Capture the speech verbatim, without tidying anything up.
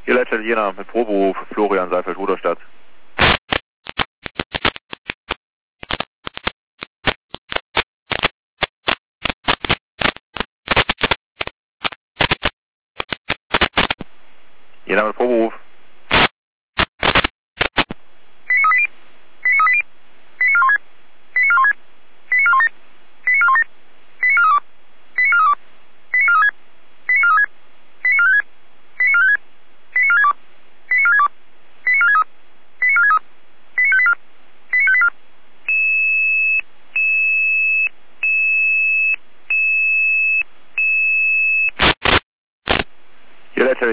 Hier Leitstelle Jena mit Proberuf, Florian Seifeld, Rudolstadt. Jena mit Proberuf.